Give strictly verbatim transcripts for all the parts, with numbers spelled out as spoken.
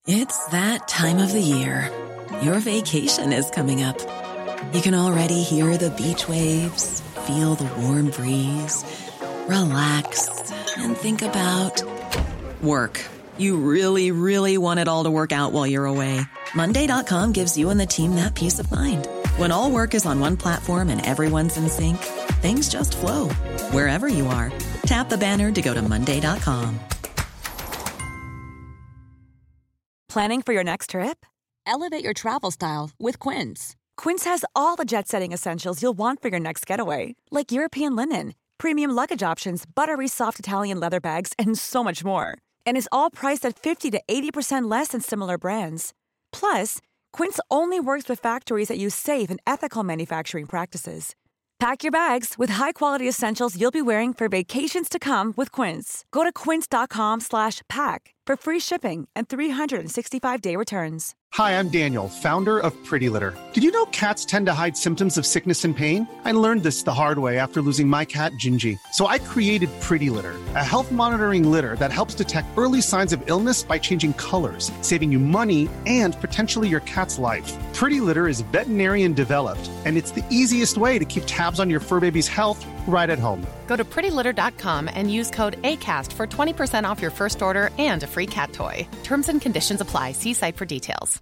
It's that time of the year. Your vacation is coming up. You can already hear the beach waves, feel the warm breeze, relax, and think about work. You really, really want it all to work out while you're away. Monday dot com gives you and the team that peace of mind. When all work is on one platform and everyone's in sync, things just flow. Wherever you are, tap the banner to go to Monday dot com. Planning for your next trip? Elevate your travel style with Quince. Quince has all the jet-setting essentials you'll want for your next getaway, like European linen, premium luggage options, buttery soft Italian leather bags, and so much more. And is all priced at fifty to eighty percent less than similar brands. Plus, Quince only works with factories that use safe and ethical manufacturing practices. Pack your bags with high-quality essentials you'll be wearing for vacations to come with Quince. Go to quince.com slash pack for free shipping and three sixty-five day returns. Hi, I'm Daniel, founder of Pretty Litter. Did you know cats tend to hide symptoms of sickness and pain? I learned this the hard way after losing my cat, Gingy. So I created Pretty Litter, a health monitoring litter that helps detect early signs of illness by changing colors, saving you money and potentially your cat's life. Pretty Litter is veterinarian developed, and it's the easiest way to keep tabs on your fur baby's health right at home. Go to pretty litter dot com and use code ACAST for twenty percent off your first order and a free cat toy. Terms and conditions apply. See site for details.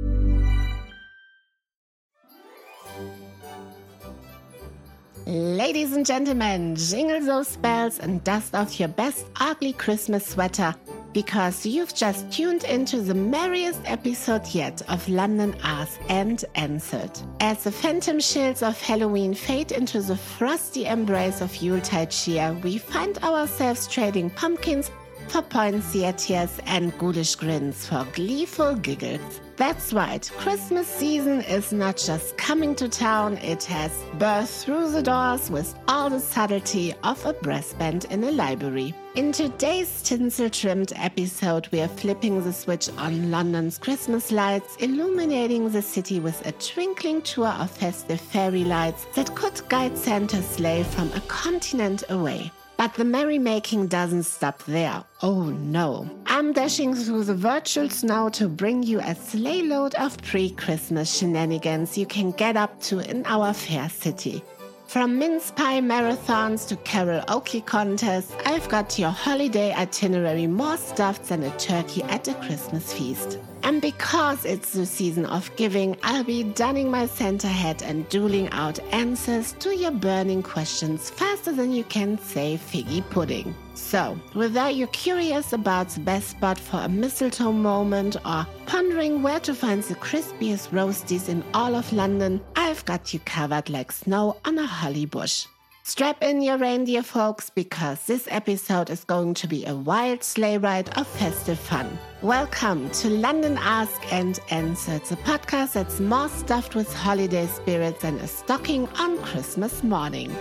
Ladies and gentlemen, jingle those bells and dust off your best ugly Christmas sweater, because you've just tuned into the merriest episode yet of London Ask and Answered. As the phantom chills of Halloween fade into the frosty embrace of Yuletide cheer, we find ourselves trading pumpkins for poinsettias and ghoulish grins for gleeful giggles. That's right, Christmas season is not just coming to town, it has burst through the doors with all the subtlety of a brass band in a library. In today's tinsel-trimmed episode, we are flipping the switch on London's Christmas lights, illuminating the city with a twinkling tour of festive fairy lights that could guide Santa's sleigh from a continent away. But the merrymaking doesn't stop there. Oh no. I'm dashing through the virtual snow to bring you a sleigh load of pre-Christmas shenanigans you can get up to in our fair city. From mince pie marathons to karaoke contests, I've got your holiday itinerary more stuffed than a turkey at a Christmas feast. And because it's the season of giving, I'll be donning my Santa hat and dueling out answers to your burning questions faster than you can say figgy pudding. So, whether you're curious about the best spot for a mistletoe moment or pondering where to find the crispiest roasties in all of London, I've got you covered like snow on a holly bush. Strap in your reindeer, folks, because this episode is going to be a wild sleigh ride of festive fun. Welcome to London Ask and Answered, the podcast that's more stuffed with holiday spirits than a stocking on Christmas morning.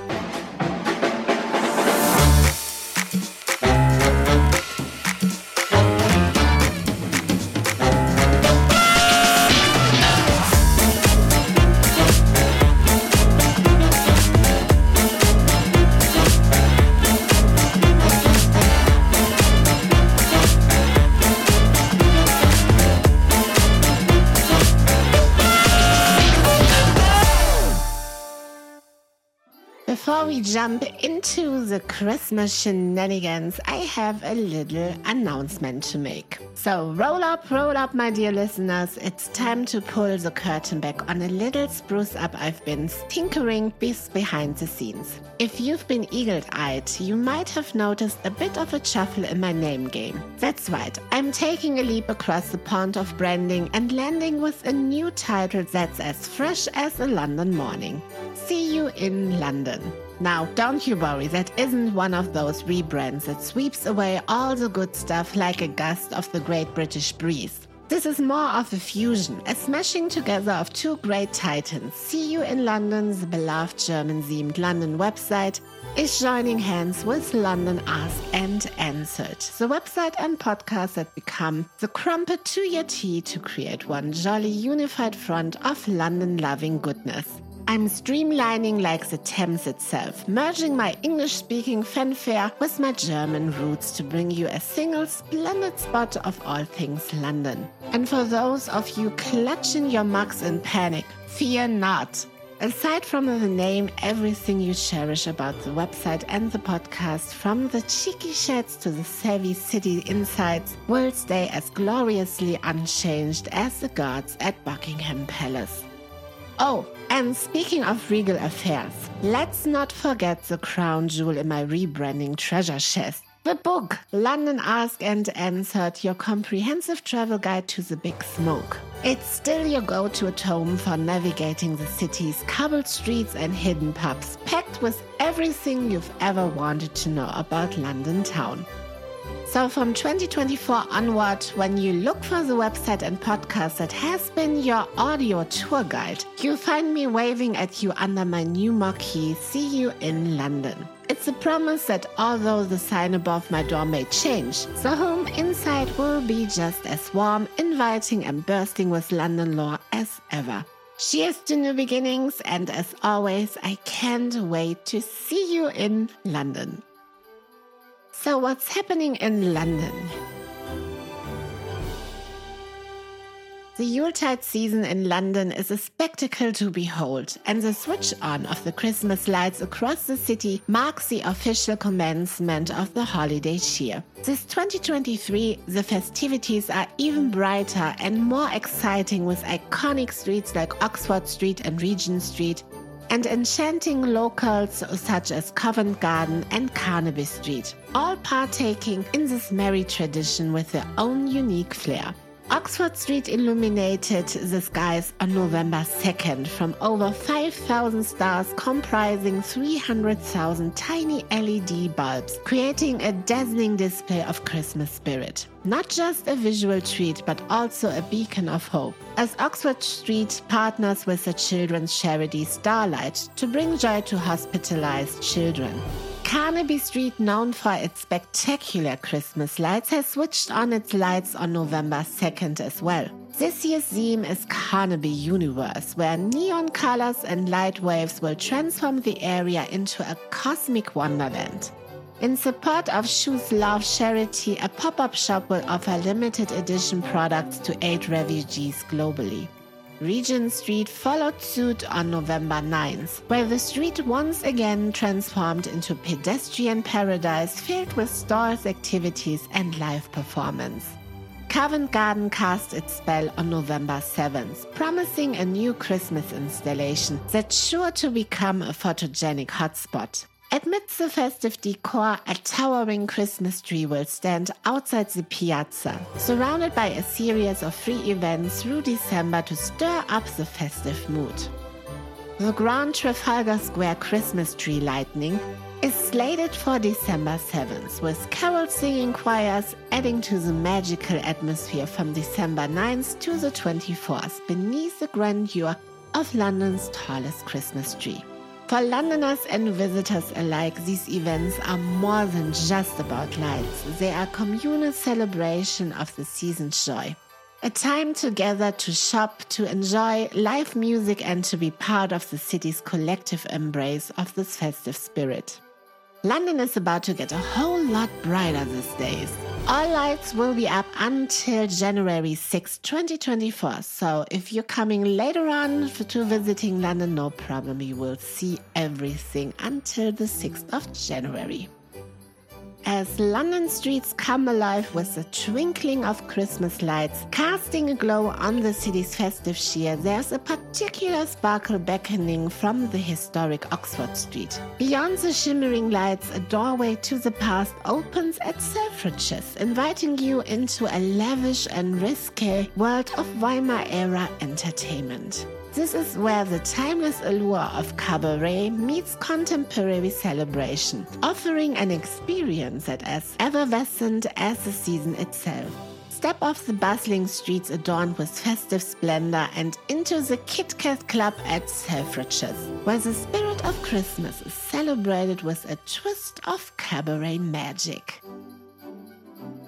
Before we jump into the Christmas shenanigans, I have a little announcement to make. So roll up, roll up, my dear listeners. It's time to pull the curtain back on a little spruce up I've been tinkering with behind the scenes. If you've been eagle-eyed, you might have noticed a bit of a shuffle in my name game. That's right, I'm taking a leap across the pond of branding and landing with a new title that's as fresh as a London morning. See you in London. Now, don't you worry, that isn't one of those rebrands that sweeps away all the good stuff like a gust of the Great British Breeze. This is more of a fusion, a smashing together of two great titans. See You in London, the beloved German-themed London website, is joining hands with London Ask and Answered, the website and podcast that become the crumpet to your tea to create one jolly unified front of London-loving goodness. I'm streamlining like the Thames itself, merging my English-speaking fanfare with my German roots to bring you a single splendid spot of all things London. And for those of you clutching your mugs in panic, fear not. Aside from the name, everything you cherish about the website and the podcast, from the cheeky sheds to the savvy city insights, will stay as gloriously unchanged as the guards at Buckingham Palace. Oh, and speaking of regal affairs, let's not forget the crown jewel in my rebranding treasure chest. The book, London Ask and Answered, your comprehensive travel guide to the Big Smoke. It's still your go-to tome for navigating the city's cobbled streets and hidden pubs, packed with everything you've ever wanted to know about London town. So from twenty twenty-four onward, when you look for the website and podcast that has been your audio tour guide, you'll find me waving at you under my new marquee, See You in London. It's a promise that although the sign above my door may change, the home inside will be just as warm, inviting and bursting with London lore as ever. Cheers to new beginnings, and as always, I can't wait to see you in London. So what's happening in London? The Yuletide season in London is a spectacle to behold, and the switch on of the Christmas lights across the city marks the official commencement of the holiday cheer. This twenty twenty-three, the festivities are even brighter and more exciting, with iconic streets like Oxford Street and Regent Street, and enchanting locals such as Covent Garden and Carnaby Street, all partaking in this merry tradition with their own unique flair. Oxford Street illuminated the skies on November second from over five thousand stars comprising three hundred thousand tiny L E D bulbs, creating a dazzling display of Christmas spirit. Not just a visual treat, but also a beacon of hope, as Oxford Street partners with the children's charity Starlight to bring joy to hospitalized children. Carnaby Street, known for its spectacular Christmas lights, has switched on its lights on November second as well. This year's theme is Carnaby Universe, where neon colors and light waves will transform the area into a cosmic wonderland. In support of Choose Love charity, a pop-up shop will offer limited edition products to aid refugees globally. Regent Street followed suit on November ninth, where the street once again transformed into pedestrian paradise filled with stores, activities and live performance. Covent Garden cast its spell on November seventh, promising a new Christmas installation that's sure to become a photogenic hotspot. Amidst the festive decor, a towering Christmas tree will stand outside the piazza, surrounded by a series of free events through December to stir up the festive mood. The Grand Trafalgar Square Christmas tree lighting is slated for December seventh, with carol singing choirs adding to the magical atmosphere from December ninth to the twenty-fourth beneath the grandeur of London's tallest Christmas tree. For Londoners and visitors alike, these events are more than just about lights. They are a communal celebration of the season's joy. A time together to shop, to enjoy live music and to be part of the city's collective embrace of this festive spirit. London is about to get a whole lot brighter these days. All lights will be up until January sixth, twenty twenty-four. So if you're coming later on to visiting London, no problem. You will see everything until the sixth of January. As London streets come alive with the twinkling of Christmas lights, casting a glow on the city's festive cheer, there's a particular sparkle beckoning from the historic Oxford Street. Beyond the shimmering lights, a doorway to the past opens at Selfridges, inviting you into a lavish and risque world of Weimar-era entertainment. This is where the timeless allure of cabaret meets contemporary celebration, offering an experience that is effervescent as the season itself. Step off the bustling streets adorned with festive splendor and into the Kit Kat Club at Selfridges, where the spirit of Christmas is celebrated with a twist of cabaret magic.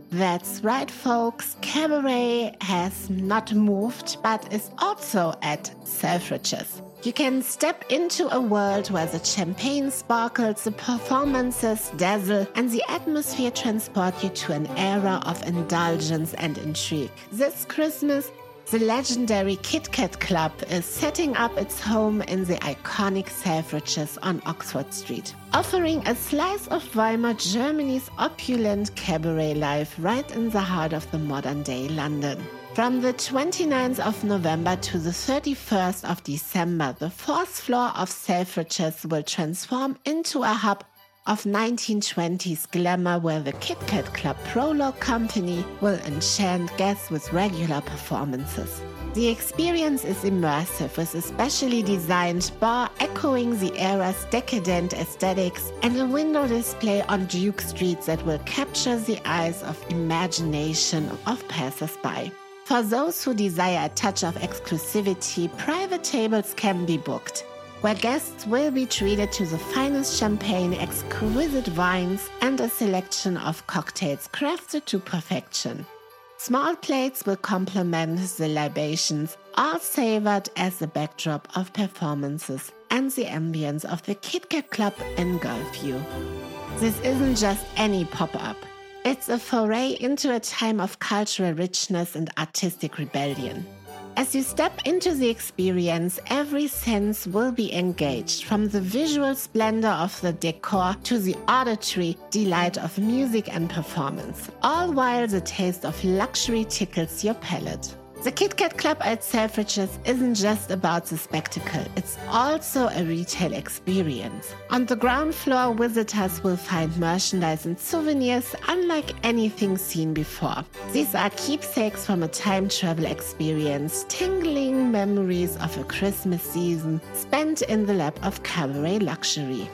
That's right, folks, Cabaret has not moved, but is also at Selfridges. You can step into a world where the champagne sparkles, the performances dazzle, and the atmosphere transport you to an era of indulgence and intrigue. This Christmas, the legendary Kit Kat Club is setting up its home in the iconic Selfridges on Oxford Street, offering a slice of Weimar, Germany's opulent cabaret life right in the heart of the modern-day London. From the twenty-ninth of November to the thirty-first of December, the fourth floor of Selfridges will transform into a hub of nineteen twenties glamour where the Kit Kat Club Prologue Company will enchant guests with regular performances. The experience is immersive with a specially designed bar echoing the era's decadent aesthetics and a window display on Duke Street that will capture the eyes of imagination of passers-by. For those who desire a touch of exclusivity, private tables can be booked, where guests will be treated to the finest champagne, exquisite wines, and a selection of cocktails crafted to perfection. Small plates will complement the libations, all savored as the backdrop of performances and the ambience of the Kit Kat Club in Gulfview. This isn't just any pop-up. It's a foray into a time of cultural richness and artistic rebellion. As you step into the experience, every sense will be engaged, from the visual splendor of the decor to the auditory delight of music and performance, all while the taste of luxury tickles your palate. The Kit Kat Club at Selfridges isn't just about the spectacle, it's also a retail experience. On the ground floor, visitors will find merchandise and souvenirs unlike anything seen before. These are keepsakes from a time travel experience, tingling memories of a Christmas season spent in the lap of cabaret luxury.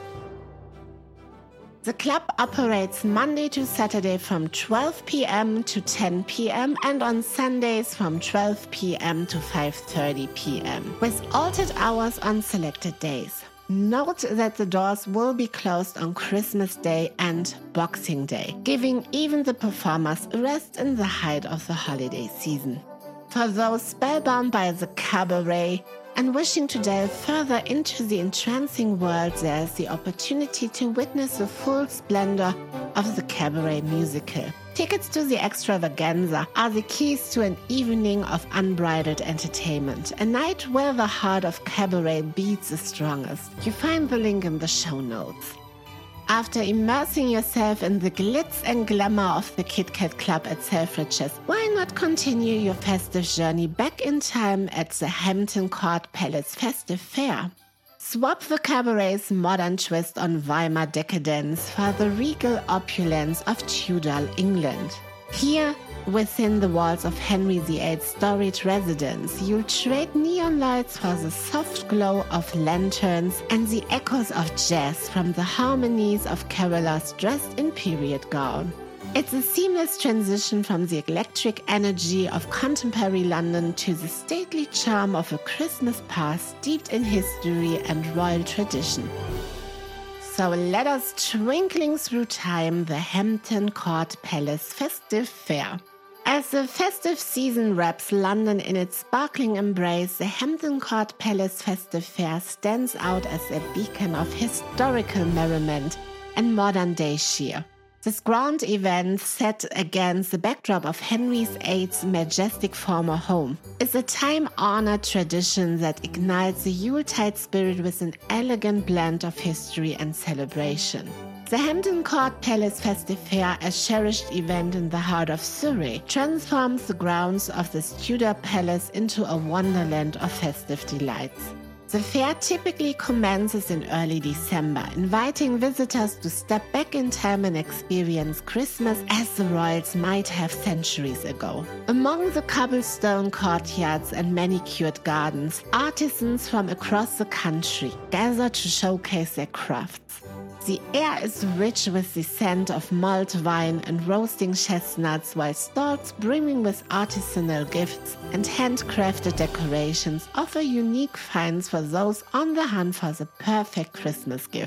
The club operates Monday to Saturday from twelve p.m. to ten p.m. and on Sundays from twelve p.m. to five thirty p.m. with altered hours on selected days. Note that the doors will be closed on Christmas Day and Boxing Day, giving even the performers a rest in the height of the holiday season. For those spellbound by the cabaret and wishing to delve further into the entrancing world, there is the opportunity to witness the full splendor of the cabaret musical. Tickets to the extravaganza are the keys to an evening of unbridled entertainment, a night where the heart of cabaret beats the strongest. You find the link in the show notes. After immersing yourself in the glitz and glamour of the Kit Kat Club at Selfridges, why not continue your festive journey back in time at the Hampton Court Palace Festive Fair? Swap the cabaret's modern twist on Weimar decadence for the regal opulence of Tudor England. Here, within the walls of Henry the eighth's storied residence, you'll trade neon lights for the soft glow of lanterns and the echoes of jazz from the harmonies of carolers dressed in period gown. It's a seamless transition from the electric energy of contemporary London to the stately charm of a Christmas past steeped in history and royal tradition. So let us twinkling through time the Hampton Court Palace Festive Fair. As the festive season wraps London in its sparkling embrace, the Hampton Court Palace Festive Fair stands out as a beacon of historical merriment and modern-day cheer. This grand event, set against the backdrop of Henry the eighth's majestic former home, is a time-honored tradition that ignites the Yuletide spirit with an elegant blend of history and celebration. The Hampton Court Palace Festive Fair, a cherished event in the heart of Surrey, transforms the grounds of the Tudor Palace into a wonderland of festive delights. The fair typically commences in early December, inviting visitors to step back in time and experience Christmas as the royals might have centuries ago. Among the cobblestone courtyards and manicured gardens, artisans from across the country gather to showcase their crafts. The air is rich with the scent of mulled wine and roasting chestnuts, while stalls brimming with artisanal gifts and handcrafted decorations offer unique finds for those on the hunt for the perfect Christmas gift.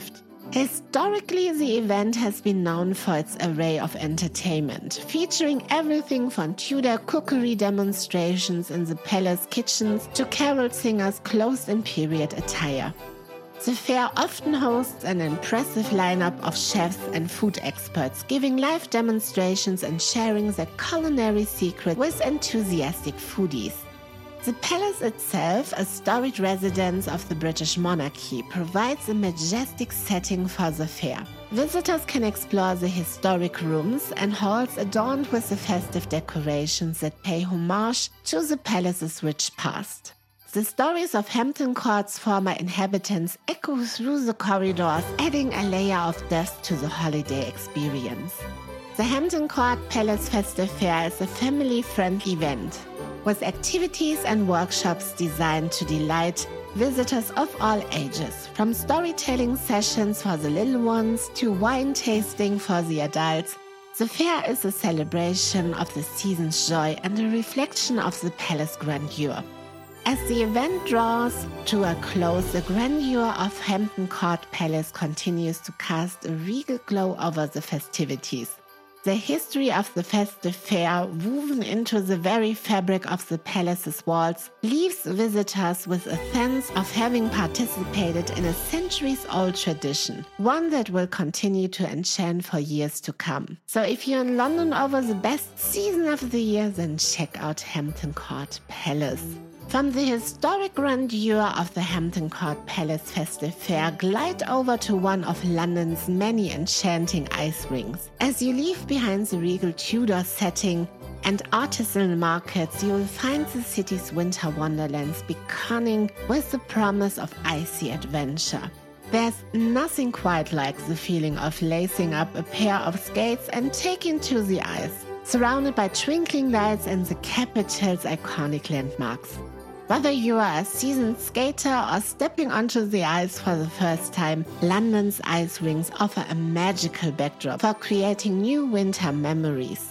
Historically, the event has been known for its array of entertainment, featuring everything from Tudor cookery demonstrations in the palace kitchens to carol singers clothed in period attire. The fair often hosts an impressive lineup of chefs and food experts, giving live demonstrations and sharing their culinary secrets with enthusiastic foodies. The palace itself, a storied residence of the British monarchy, provides a majestic setting for the fair. Visitors can explore the historic rooms and halls adorned with the festive decorations that pay homage to the palace's rich past. The stories of Hampton Court's former inhabitants echo through the corridors, adding a layer of depth to the holiday experience. The Hampton Court Palace Festive Fair is a family-friendly event, with activities and workshops designed to delight visitors of all ages, from storytelling sessions for the little ones to wine tasting for the adults. The fair is a celebration of the season's joy and a reflection of the palace grandeur. As the event draws to a close, the grandeur of Hampton Court Palace continues to cast a regal glow over the festivities. The history of the festive fair, woven into the very fabric of the palace's walls, leaves visitors with a sense of having participated in a centuries-old tradition, one that will continue to enchant for years to come. So if you're in London over the best season of the year, then check out Hampton Court Palace. From the historic grandeur of the Hampton Court Palace Festive Fair, glide over to one of London's many enchanting ice rinks. As you leave behind the regal Tudor setting and artisanal markets, you will find the city's winter wonderlands beckоning with the promise of icy adventure. There's nothing quite like the feeling of lacing up a pair of skates and taking to the ice, surrounded by twinkling lights and the capital's iconic landmarks. Whether you are a seasoned skater or stepping onto the ice for the first time, London's ice rinks offer a magical backdrop for creating new winter memories.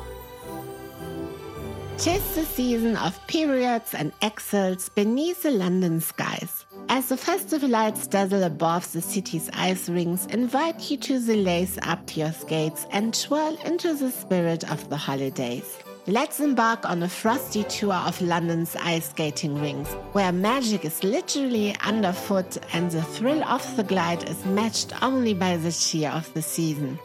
'Tis the season of periods and exults beneath the London skies. As the festive lights dazzle above the city's ice rinks, invite you to the lace up your skates and twirl into the spirit of the holidays. Let's embark on a frosty tour of London's ice skating rinks, where magic is literally underfoot and the thrill of the glide is matched only by the cheer of the season.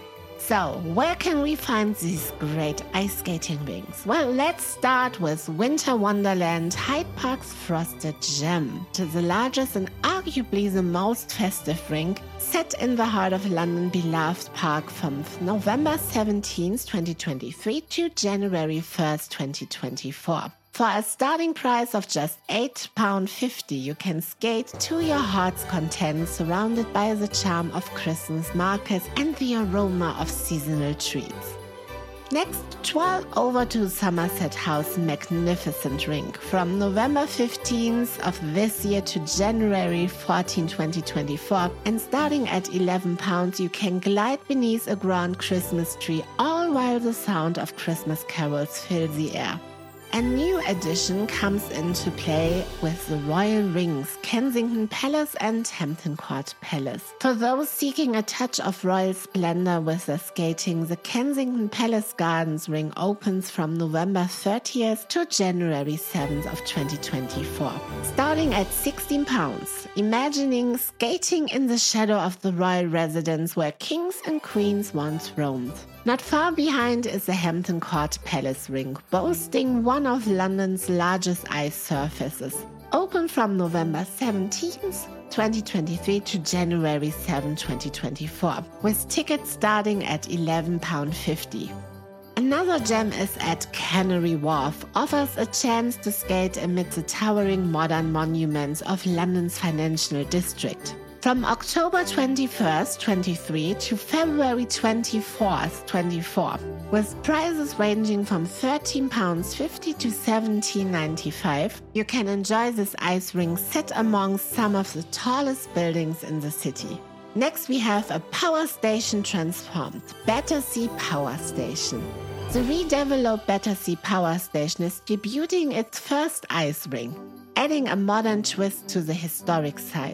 So, where can we find these great ice skating rinks? Well, let's start with Winter Wonderland, Hyde Park's Frosted Gem. It is the largest and arguably the most festive rink, set in the heart of London beloved park from November seventeenth, twenty twenty-three to January first, twenty twenty-four. For a starting price of just eight pounds fifty, you can skate to your heart's content, surrounded by the charm of Christmas markets and the aroma of seasonal treats. Next, twirl over to Somerset House Magnificent Rink. From November fifteenth of this year to January fourteenth, twenty twenty-four, and starting at eleven pounds, you can glide beneath a grand Christmas tree, all while the sound of Christmas carols fill the air. A new addition comes into play with the Royal Rings, Kensington Palace and Hampton Court Palace. For those seeking a touch of royal splendor with their skating, the Kensington Palace Gardens Ring opens from November thirtieth to January seventh of twenty twenty-four. Starting at sixteen pounds, imagining skating in the shadow of the royal residence where kings and queens once roamed. Not far behind is the Hampton Court Palace Rink, boasting one of London's largest ice surfaces. Open from November seventeenth, twenty twenty-three to January seventh, twenty twenty-four, with tickets starting at eleven pounds fifty. Another gem is at Canary Wharf, offers a chance to skate amid the towering modern monuments of London's financial district. From October twenty-first, twenty-three to February twenty-fourth, twenty-four, with prices ranging from thirteen pounds fifty to seventeen pounds ninety-five, you can enjoy this ice rink set amongst some of the tallest buildings in the city. Next, we have a power station transformed, Battersea Power Station. The redeveloped Battersea Power Station is debuting its first ice rink, adding a modern twist to the historic site.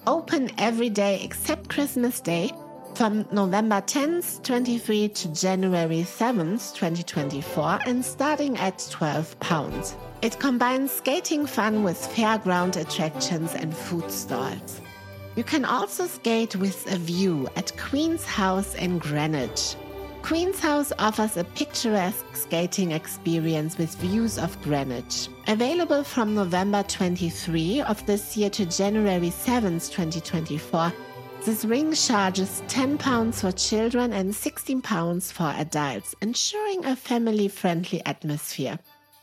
open every day except Christmas Day from November tenth, twenty-three to January seventh, twenty twenty-four, and starting at twelve pounds. It combines skating fun with fairground attractions and food stalls. You can also skate with a view at Queen's House in Greenwich. Queen's House offers a picturesque skating experience with views of Greenwich. Available from November twenty-third of this year to January seventh, twenty twenty-four, this ring charges ten pounds for children and sixteen pounds for adults, ensuring a family-friendly atmosphere.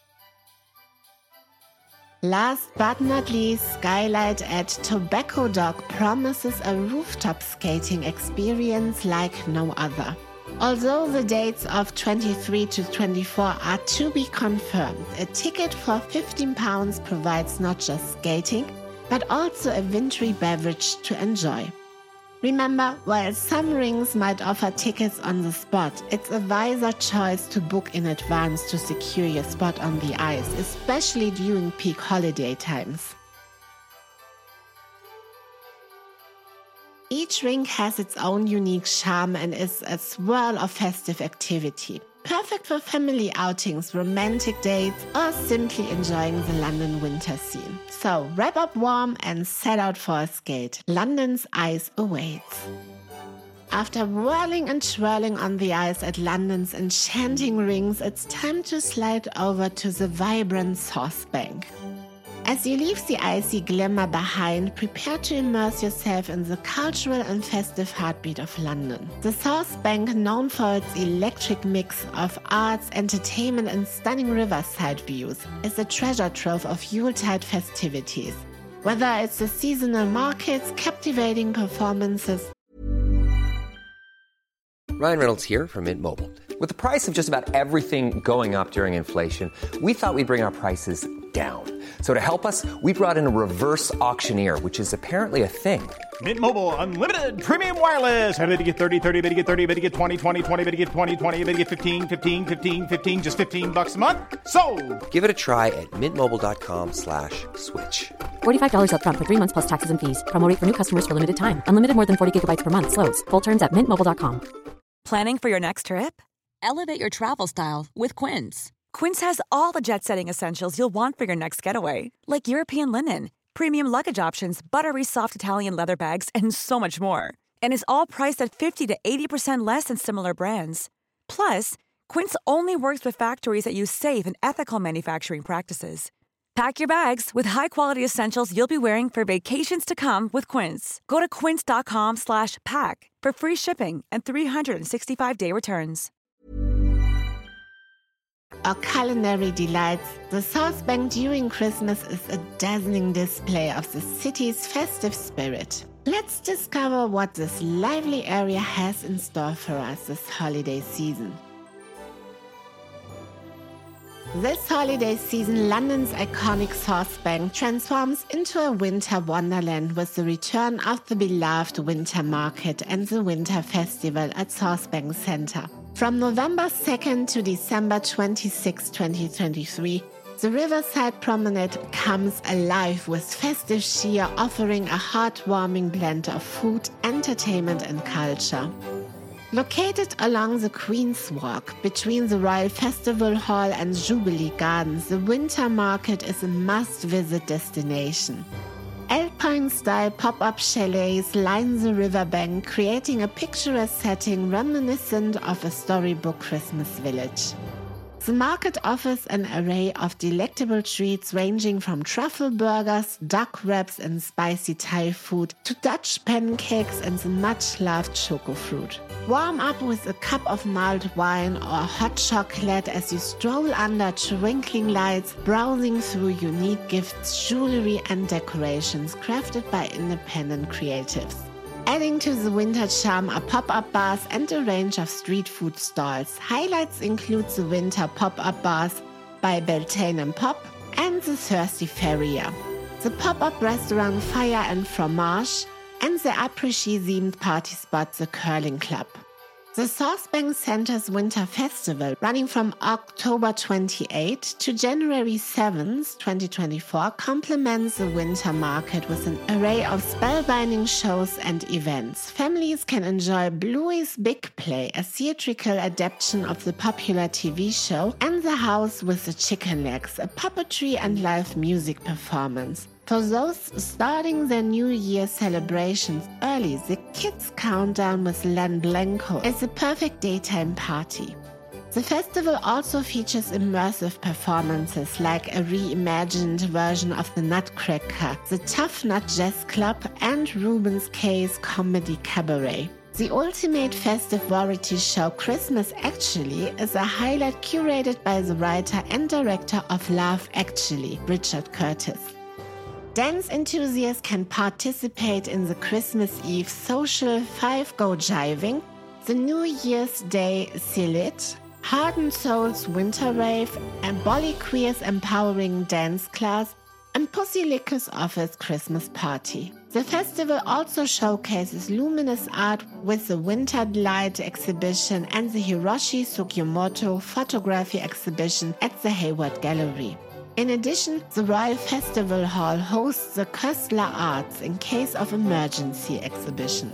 Last but not least, Skylight at Tobacco Dock promises a rooftop skating experience like no other. Although the dates of twenty-three to twenty-four are to be confirmed, a ticket for fifteen pounds provides not just skating, but also a wintry beverage to enjoy. Remember, while some rings might offer tickets on the spot, it's a wiser choice to book in advance to secure your spot on the ice, especially during peak holiday times. Each rink has its own unique charm and is a swirl of festive activity. Perfect for family outings, romantic dates, or simply enjoying the London winter scene. So wrap up warm and set out for a skate. London's ice awaits. After whirling and twirling on the ice at London's enchanting rings, it's time to slide over to the vibrant South Bank. As you leave the icy glimmer behind, prepare to immerse yourself in the cultural and festive heartbeat of London. The South Bank, known for its electric mix of arts, entertainment and stunning riverside views, is a treasure trove of Yuletide festivities. Whether it's the seasonal markets, captivating performances... Ryan Reynolds here from Mint Mobile. With the price of just about everything going up during inflation, we thought we'd bring our prices down. So to help us, we brought in a reverse auctioneer, which is apparently a thing. Mint Mobile Unlimited Premium Wireless. How to get thirty, thirty, how to get thirty, how to get twenty, twenty, twenty, how to get twenty, twenty, how to get fifteen, fifteen, fifteen, fifteen, just fifteen bucks a month? Sold! Give it a try at mintmobile.com slash switch. forty-five dollars up front for three months plus taxes and fees. Promo rate for new customers for limited time. Unlimited more than forty gigabytes per month. Slows full terms at mint mobile dot com. Planning for your next trip? Elevate your travel style with Quince. Quince has all the jet-setting essentials you'll want for your next getaway, like European linen, premium luggage options, buttery soft Italian leather bags, and so much more. And is all priced at fifty to eighty percent less than similar brands. Plus, Quince only works with factories that use safe and ethical manufacturing practices. Pack your bags with high-quality essentials you'll be wearing for vacations to come with Quince. Go to quince.com slash pack for free shipping and three sixty-five day returns. Our culinary delights, the South Bank during Christmas is a dazzling display of the city's festive spirit. Let's discover what this lively area has in store for us this holiday season. This holiday season, London's iconic South Bank transforms into a winter wonderland with the return of the beloved Winter Market and the Winter Festival at South Bank Centre. From November second to December twenty-sixth, twenty twenty-three, the Riverside Promenade comes alive with festive cheer, offering a heartwarming blend of food, entertainment and culture. Located along the Queen's Walk, between the Royal Festival Hall and Jubilee Gardens, the Winter Market is a must-visit destination. Alpine-style pop-up chalets line the riverbank, creating a picturesque setting reminiscent of a storybook Christmas village. The market offers an array of delectable treats ranging from truffle burgers, duck wraps and spicy Thai food to Dutch pancakes and the much-loved choco fruit. Warm up with a cup of mulled wine or hot chocolate as you stroll under twinkling lights, browsing through unique gifts, jewelry and decorations crafted by independent creatives. Adding to the winter charm are pop-up bars and a range of street food stalls. Highlights include the winter pop-up bars by Beltane and Pop and the Thirsty Farrier, the pop-up restaurant Fire and Fromage, and the après-ski themed party spot The Curling Club. The Southbank Center's Winter Festival, running from October twenty-eighth to January seventh, twenty twenty-four, complements the winter market with an array of spellbinding shows and events. Families can enjoy Bluey's Big Play, a theatrical adaptation of the popular T V show, and The House with the Chicken Legs, a puppetry and live music performance. For those starting their New Year celebrations early, the Kids Countdown with Len Blanco is a perfect daytime party. The festival also features immersive performances like a reimagined version of the Nutcracker, the Tough Nut Jazz Club, and Rubens K's Comedy Cabaret. The ultimate festive variety show Christmas Actually is a highlight curated by the writer and director of Love Actually, Richard Curtis. Dance enthusiasts can participate in the Christmas Eve social five-go jiving, the New Year's Day Silit, Heart and Soul's Winter Rave, and Bolly Queer's Empowering Dance Class, and Pussy Licker's Office Christmas Party. The festival also showcases luminous art with the Winter Light exhibition and the Hiroshi Sugimoto photography exhibition at the Hayward Gallery. In addition, the Royal Festival Hall hosts the Köstler Arts in Case of Emergency exhibition.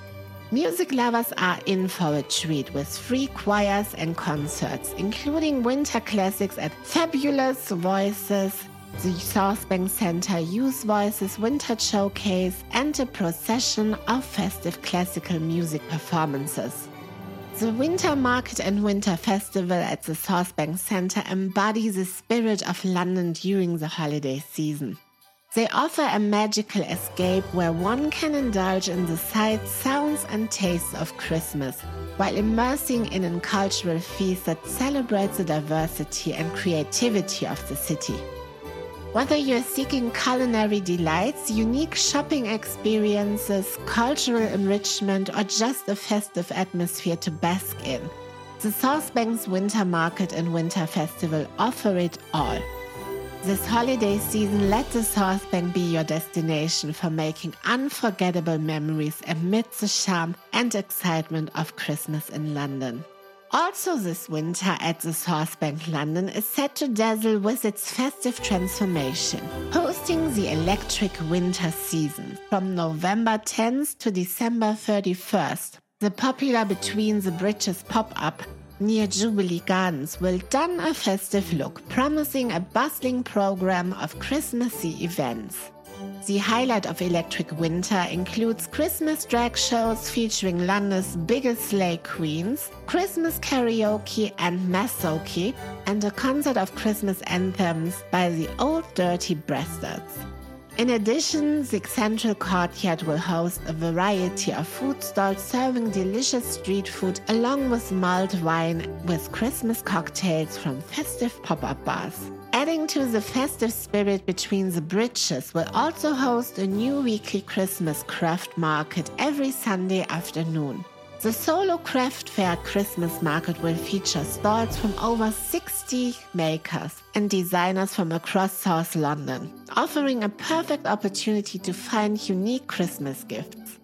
Music lovers are in for a treat with free choirs and concerts, including winter classics at Fabulous Voices, the Southbank Center Youth Voices Winter Showcase, and a procession of festive classical music performances. The Winter Market and Winter Festival at the Southbank Centre embody the spirit of London during the holiday season. They offer a magical escape where one can indulge in the sights, sounds and tastes of Christmas, while immersing in a cultural feast that celebrates the diversity and creativity of the city. Whether you're seeking culinary delights, unique shopping experiences, cultural enrichment, or just a festive atmosphere to bask in, the Southbank's Winter Market and Winter Festival offer it all. This holiday season, let the Southbank be your destination for making unforgettable memories amidst the charm and excitement of Christmas in London. Also this winter at the Southbank London is set to dazzle with its festive transformation, hosting the Electric Winter Season from November tenth to December thirty-first. The popular Between the Bridges pop-up near Jubilee Gardens will don a festive look, promising a bustling program of Christmassy events. The highlight of Electric Winter includes Christmas drag shows featuring London's biggest slay queens, Christmas karaoke and masoki, and a concert of Christmas anthems by the Old Dirty Bastards. In addition, the Central Courtyard will host a variety of food stalls serving delicious street food along with mulled wine with Christmas cocktails from festive pop-up bars. Adding to the festive spirit, Between the Bridges will also host a new weekly Christmas craft market every Sunday afternoon. The Solo Craft Fair Christmas Market will feature stalls from over sixty makers and designers from across South London, offering a perfect opportunity to find unique Christmas gifts.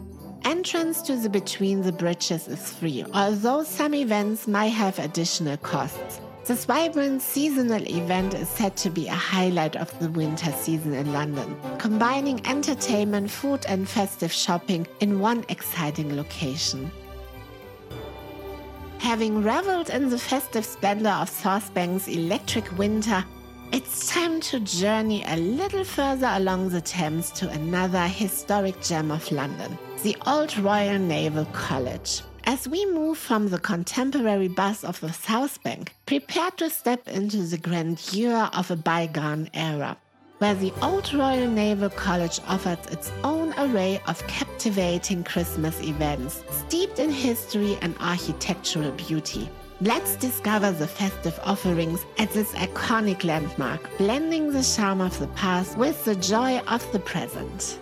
Entrance to the Between the Bridges is free, although some events might have additional costs. This vibrant seasonal event is said to be a highlight of the winter season in London, combining entertainment, food and festive shopping in one exciting location. Having reveled in the festive splendor of Southbank's Electric Winter, it's time to journey a little further along the Thames to another historic gem of London, the Old Royal Naval College. As we move from the contemporary buzz of the Southbank, prepare to step into the grandeur of a bygone era, where the Old Royal Naval College offers its own array of captivating Christmas events, steeped in history and architectural beauty. Let's discover the festive offerings at this iconic landmark, blending the charm of the past with the joy of the present.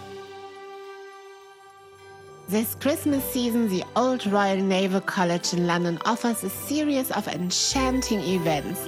This Christmas season, the Old Royal Naval College in London offers a series of enchanting events,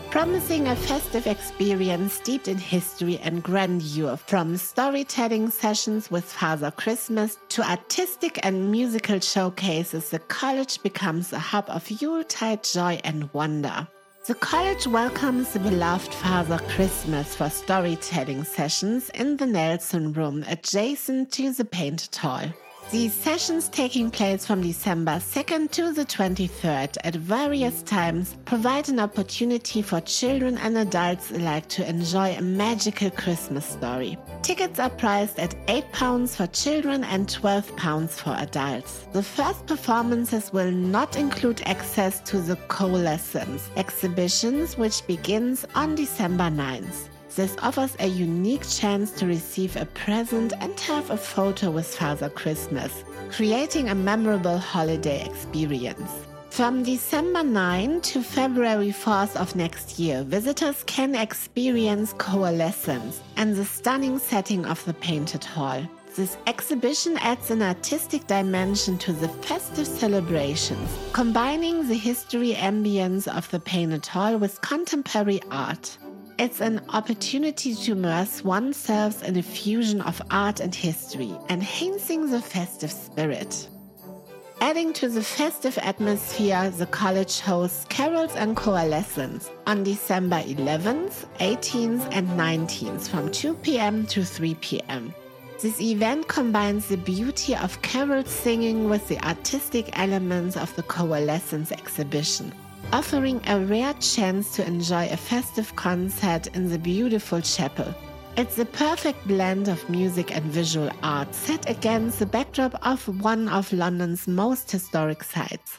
promising a festive experience steeped in history and grandeur, from storytelling sessions with Father Christmas to artistic and musical showcases. The college becomes a hub of Yuletide joy and wonder. The college welcomes the beloved Father Christmas for storytelling sessions in the Nelson Room adjacent to the Painted Hall. These sessions, taking place from December second to the twenty-third at various times, provide an opportunity for children and adults alike to enjoy a magical Christmas story. Tickets are priced at eight pounds for children and twelve pounds for adults. The first performances will not include access to the Coalescence exhibitions, which begins on December ninth. This offers a unique chance to receive a present and have a photo with Father Christmas, creating a memorable holiday experience. From December ninth to February fourth of next year, visitors can experience Coalescence and the stunning setting of the Painted Hall. This exhibition adds an artistic dimension to the festive celebrations, combining the history ambience of the Painted Hall with contemporary art. It's an opportunity to immerse oneself in a fusion of art and history, enhancing the festive spirit. Adding to the festive atmosphere, the college hosts Carols and Coalescence on December eleventh, eighteenth, and nineteenth from two p.m. to three p.m. This event combines the beauty of carol singing with the artistic elements of the Coalescence exhibition, offering a rare chance to enjoy a festive concert in the beautiful chapel. It's a perfect blend of music and visual art set against the backdrop of one of London's most historic sites.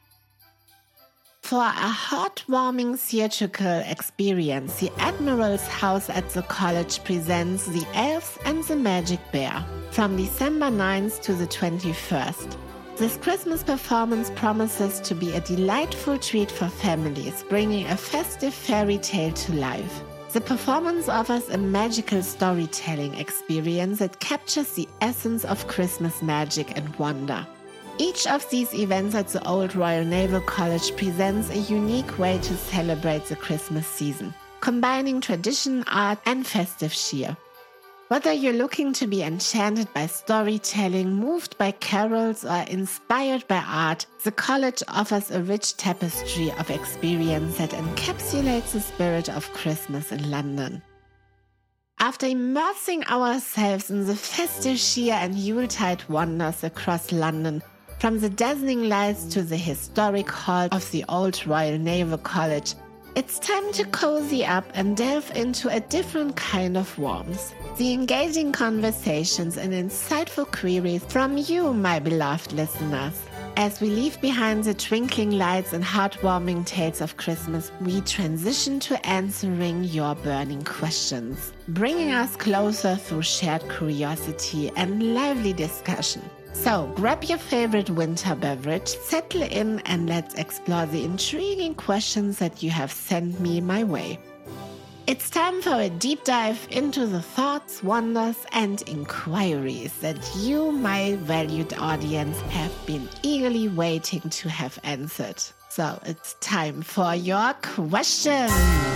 For a heartwarming theatrical experience, the Admiral's House at the college presents The Elves and the Magic Bear from December ninth to the twenty-first. This Christmas performance promises to be a delightful treat for families, bringing a festive fairy tale to life. The performance offers a magical storytelling experience that captures the essence of Christmas magic and wonder. Each of these events at the Old Royal Naval College presents a unique way to celebrate the Christmas season, combining tradition, art, and festive cheer. Whether you're looking to be enchanted by storytelling, moved by carols, or inspired by art, the college offers a rich tapestry of experience that encapsulates the spirit of Christmas in London. After immersing ourselves in the festive cheer and Yuletide wonders across London, from the dazzling lights to the historic hall of the Old Royal Naval College, it's time to cozy up and delve into a different kind of warmth. The engaging conversations and insightful queries from you, my beloved listeners. As we leave behind the twinkling lights and heartwarming tales of Christmas, we transition to answering your burning questions, bringing us closer through shared curiosity and lively discussion. So grab your favorite winter beverage, settle in, and let's explore the intriguing questions that you have sent me my way. It's time for a deep dive into the thoughts, wonders, and inquiries that you, my valued audience, have been eagerly waiting to have answered. So it's time for your questions.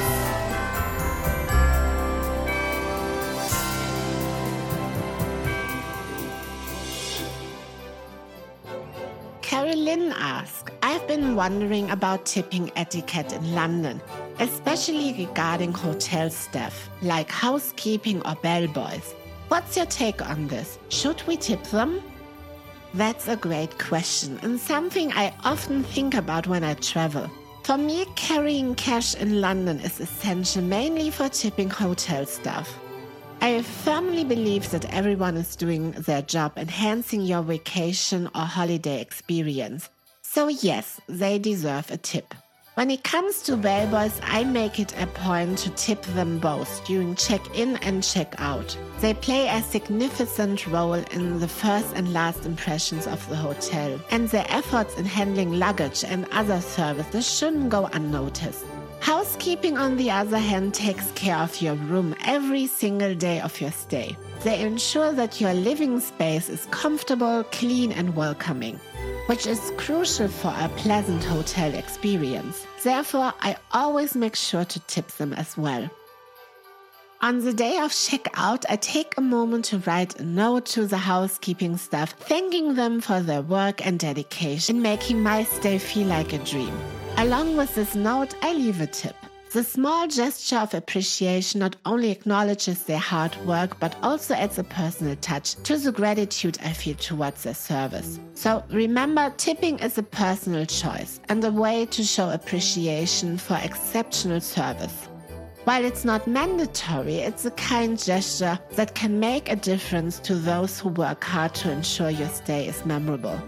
Carolyn asks, I've been wondering about tipping etiquette in London, especially regarding hotel staff, like housekeeping or bellboys. What's your take on this? Should we tip them? That's a great question and something I often think about when I travel. For me, carrying cash in London is essential mainly for tipping hotel staff. I firmly believe that everyone is doing their job enhancing your vacation or holiday experience. So yes, they deserve a tip. When it comes to bellboys, I make it a point to tip them both during check-in and check-out. They play a significant role in the first and last impressions of the hotel, and their efforts in handling luggage and other services shouldn't go unnoticed. Housekeeping, on the other hand, takes care of your room every single day of your stay. They ensure that your living space is comfortable, clean, and welcoming. which is crucial for a pleasant hotel experience. Therefore, I always make sure to tip them as well. On the day of checkout, I take a moment to write a note to the housekeeping staff, thanking them for their work and dedication in making my stay feel like a dream. Along with this note, I leave a tip. The small gesture of appreciation not only acknowledges their hard work, but also adds a personal touch to the gratitude I feel towards their service. So remember, tipping is a personal choice and a way to show appreciation for exceptional service. While it's not mandatory, it's a kind gesture that can make a difference to those who work hard to ensure your stay is memorable.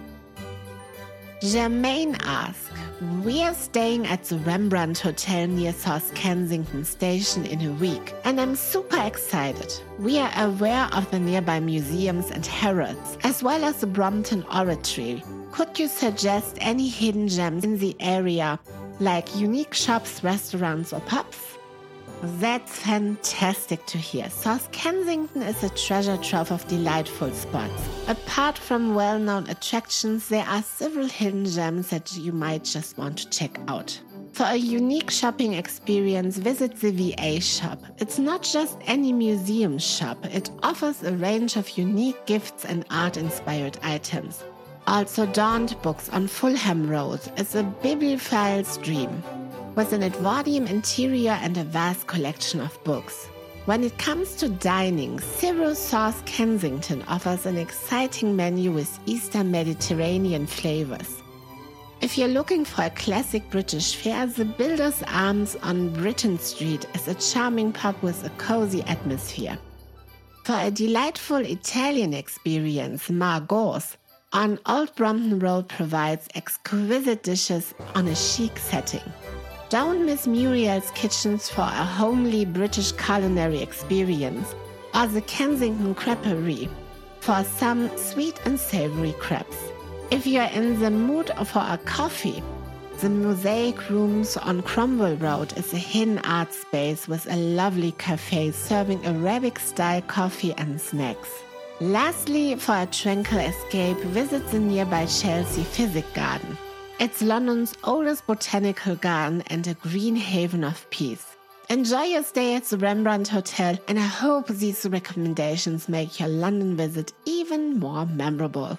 Germaine asks, we are staying at the Rembrandt Hotel near South Kensington Station in a week, and I'm super excited. We are aware of the nearby museums and Harrods, as well as the Brompton Oratory. Could you suggest any hidden gems in the area, like unique shops, restaurants, or pubs? That's fantastic to hear. South Kensington is a treasure trove of delightful spots. Apart from well-known attractions, there are several hidden gems that you might just want to check out. For a unique shopping experience, visit the V A shop. It's not just any museum shop. It offers a range of unique gifts and art-inspired items. Also, Daunt Books on Fulham Road is a bibliophile's dream, with an Edwardian interior and a vast collection of books. When it comes to dining, Cyril South Kensington offers an exciting menu with Eastern Mediterranean flavors. If you're looking for a classic British fare, the Builders Arms on Britton Street is a charming pub with a cozy atmosphere. For a delightful Italian experience, Margot's on Old Brompton Road provides exquisite dishes on a chic setting. Don't miss Muriel's Kitchens for a homely British culinary experience, or the Kensington Creperie for some sweet and savory crepes. If you're in the mood for a coffee, the Mosaic Rooms on Cromwell Road is a hidden art space with a lovely cafe serving Arabic-style coffee and snacks. Lastly, for a tranquil escape, visit the nearby Chelsea Physic Garden. It's London's oldest botanical garden and a green haven of peace. Enjoy your stay at the Rembrandt Hotel, and I hope these recommendations make your London visit even more memorable.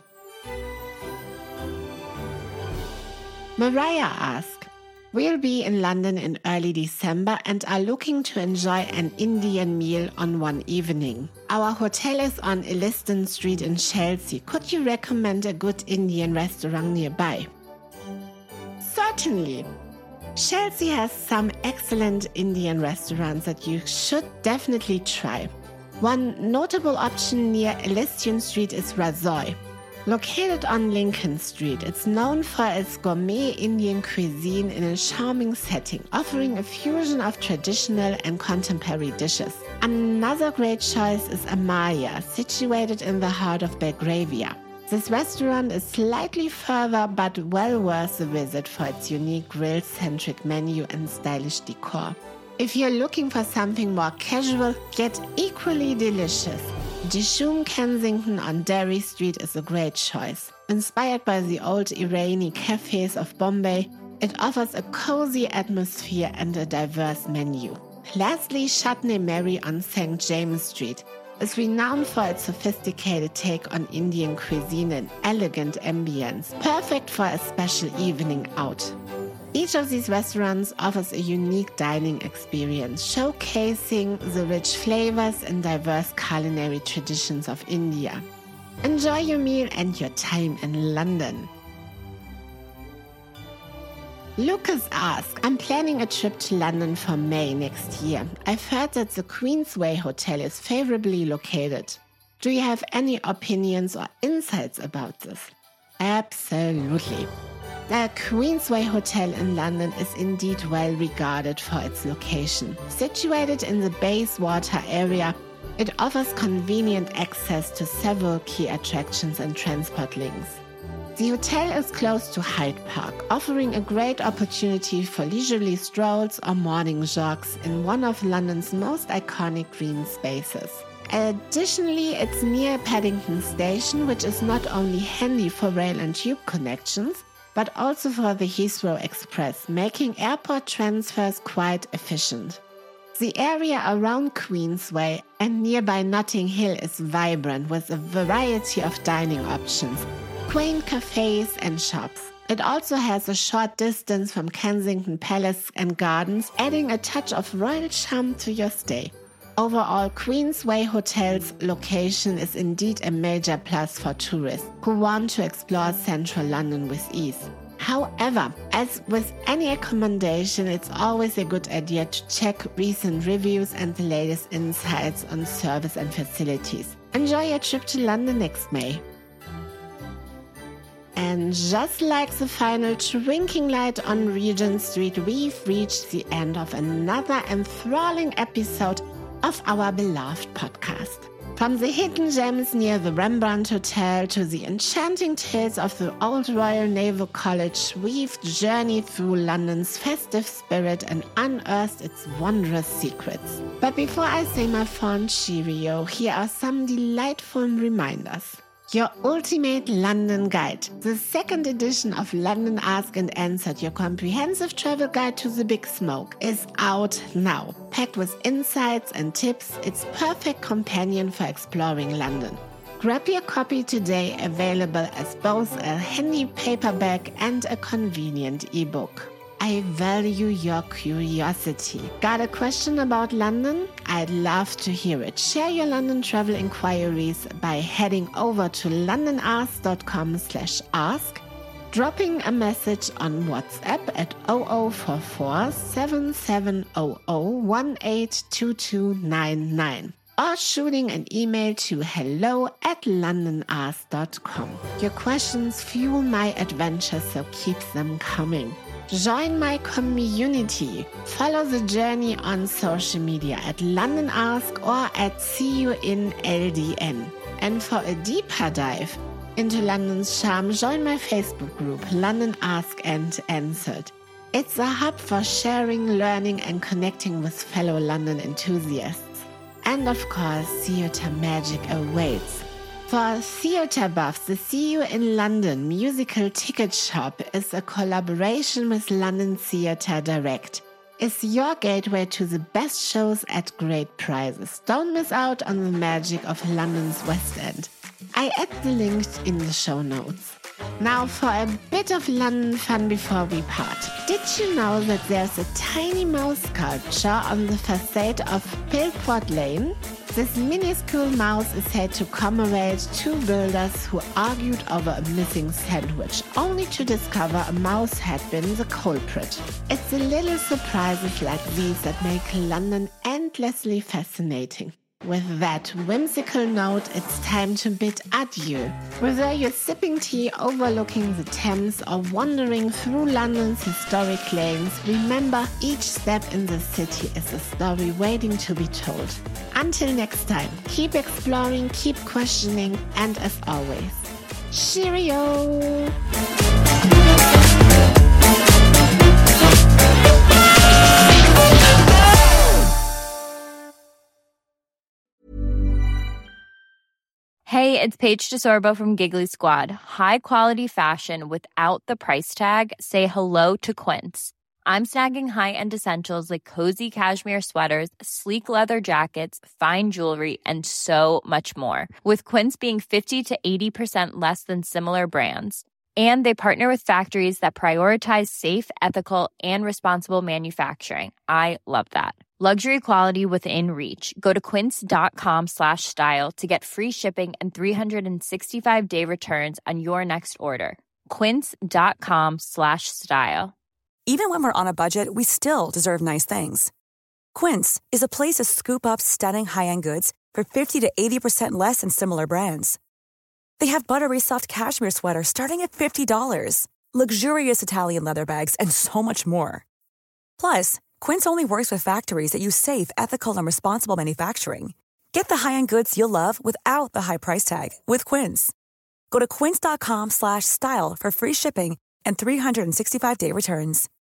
Mariah asks, we'll be in London in early December and are looking to enjoy an Indian meal on one evening. Our hotel is on Elliston Street in Chelsea. Could you recommend a good Indian restaurant nearby? Certainly. Chelsea has some excellent Indian restaurants that you should definitely try. One notable option near Elliston Street is Rasoi. Located on Lincoln Street, it's known for its gourmet Indian cuisine in a charming setting, offering a fusion of traditional and contemporary dishes. Another great choice is Amaya, situated in the heart of Belgravia. This restaurant is slightly further, but well worth a visit for its unique grill-centric menu and stylish decor. If you're looking for something more casual, yet equally delicious, Dishoom Kensington on Derry Street is a great choice. Inspired by the old Irani cafes of Bombay, it offers a cozy atmosphere and a diverse menu. Lastly, Chutney Mary on Saint James Street is renowned for its sophisticated take on Indian cuisine and elegant ambience, perfect for a special evening out. Each of these restaurants offers a unique dining experience, showcasing the rich flavors and diverse culinary traditions of India. Enjoy your meal and your time in London. Lucas asks, I'm planning a trip to London for May next year. I've heard that the Queensway Hotel is favorably located. Do you have any opinions or insights about this? Absolutely. The Queensway Hotel in London is indeed well regarded for its location. Situated in the Bayswater area, it offers convenient access to several key attractions and transport links. The hotel is close to Hyde Park, offering a great opportunity for leisurely strolls or morning jogs in one of London's most iconic green spaces. Additionally, it's near Paddington Station, which is not only handy for rail and tube connections, but also for the Heathrow Express, making airport transfers quite efficient. The area around Queensway and nearby Notting Hill is vibrant with a variety of dining options, quaint cafes and shops. It also has a short distance from Kensington Palace and Gardens, adding a touch of royal charm to your stay. Overall, Queensway Hotel's location is indeed a major plus for tourists who want to explore central London with ease. However, as with any accommodation, it's always a good idea to check recent reviews and the latest insights on service and facilities. Enjoy your trip to London next May. And just like the final twinkling light on Regent Street, we've reached the end of another enthralling episode of our beloved podcast. From the hidden gems near the Rembrandt Hotel to the enchanting tales of the Old Royal Naval College, we've journeyed through London's festive spirit and unearthed its wondrous secrets. But before I say my fond cheerio, here are some delightful reminders. Your ultimate London guide, the second edition of London Ask and Answered, your comprehensive travel guide to the Big Smoke, is out now. Packed with insights and tips, it's perfect companion for exploring London. Grab your copy today, available as both a handy paperback and a convenient ebook. I value your curiosity. Got a question about London? I'd love to hear it. Share your London travel inquiries by heading over to londonask.com slash ask, dropping a message on WhatsApp at zero zero four four, seven seven zero zero, one eight two two nine nine. Or shooting an email to hello at londonask dot com. Your questions fuel my adventures, so keep them coming. Join my community. Follow the journey on social media at London Ask or at See You in L D N. And for a deeper dive into London's charm, join my Facebook group, London Ask and Answered. It's a hub for sharing, learning, and connecting with fellow London enthusiasts. And of course, theatre magic awaits. For theatre buffs, the See You in London musical ticket shop is a collaboration with London Theatre Direct. It's your gateway to the best shows at great prices. Don't miss out on the magic of London's West End. I add the links in the show notes. Now for a bit of London fun before we part. Did you know that there's a tiny mouse sculpture on the facade of Pilport Lane? This minuscule mouse is said to commemorate two builders who argued over a missing sandwich, only to discover a mouse had been the culprit. It's the little surprises like these that make London endlessly fascinating. With that whimsical note, it's time to bid adieu. Whether you're sipping tea overlooking the Thames or wandering through London's historic lanes, remember each step in the city is a story waiting to be told. Until next time, keep exploring, keep questioning, and as always, cheerio! Hey, it's Paige DeSorbo from Giggly Squad. High quality fashion without the price tag. Say hello to Quince. I'm snagging high-end essentials like cozy cashmere sweaters, sleek leather jackets, fine jewelry, and so much more. With Quince being fifty to eighty percent less than similar brands. And they partner with factories that prioritize safe, ethical, and responsible manufacturing. I love that. Luxury quality within reach. Go to quince.com slash style to get free shipping and three sixty-five day returns on your next order. Quince.com slash style. Even when we're on a budget, we still deserve nice things. Quince is a place to scoop up stunning high-end goods for fifty to eighty percent less than similar brands. They have buttery soft cashmere sweaters starting at fifty dollars, luxurious Italian leather bags, and so much more. Plus, Quince only works with factories that use safe, ethical, and responsible manufacturing. Get the high-end goods you'll love without the high price tag with Quince. Go to quince.com slash style for free shipping and three sixty-five day returns.